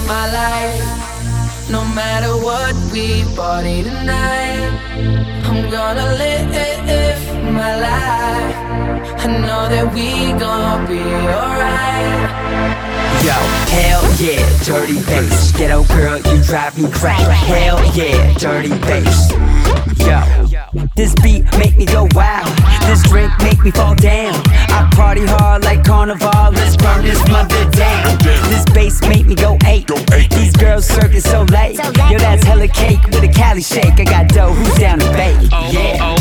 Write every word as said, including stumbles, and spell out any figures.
my life. No matter what, we party tonight. I'm gonna live my life. I know that we gon' be alright. Yo, hell yeah, dirty bass. Ghetto girl, you drive me crazy. Hell yeah, dirty bass. Yo, this beat make me go wild. This drink make me fall down. I party hard like carnival. Let's burn this mother down. This bass make me go eight. These girls circus so late. Yo, that's hella cake with a Cali shake. I got dough, who's down to bake? Yeah.